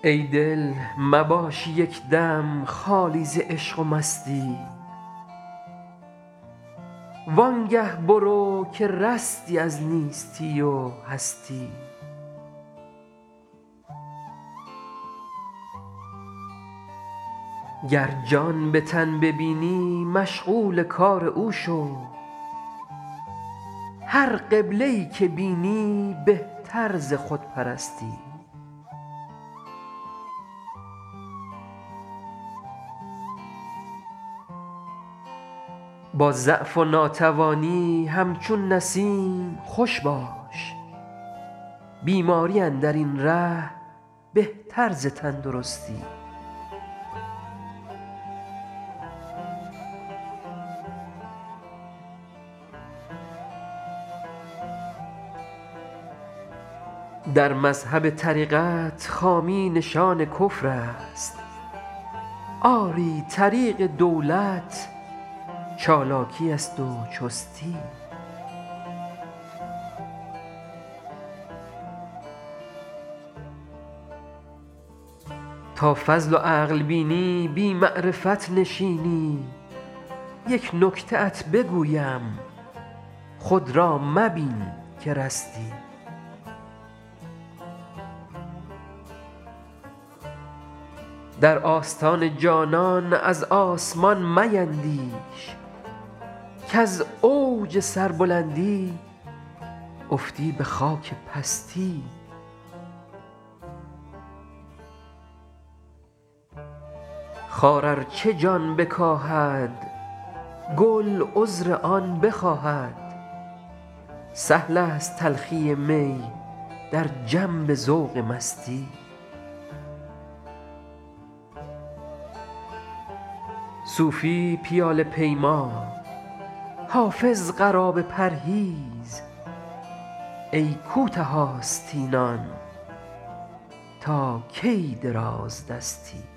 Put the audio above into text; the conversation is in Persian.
ای دل مباش یک دم خالی ز عشق و مستی وانگه برو که رستی از نیستی و هستی. گر جان به تن ببینی مشغول کار او شو هر قبله ای که بینی بهتر ز خودپرستی. با ضعف و ناتوانی همچون نسیم خوش باش بیماری اندر این ره بهتر ز تندرستی. در مذهب طریقت خامی نشان کفر است آری طریق دولت چالاکی است و چستی. تا فضل و عقل بینی بی معرفت نشینی یک نکته ات بگویم خود را مبین که رستی. در آستان جانان از آسمان میندیش کز اوج سربلندی افتی به خاک پستی. خار ار چه جان بکاهد گل عذر آن بخواهد سهل است تلخی می در جنب ذوق مستی. صوفی پیاله پیما حافظ قرابه پرهیز ای کوته آستینان تا کی درازدستی.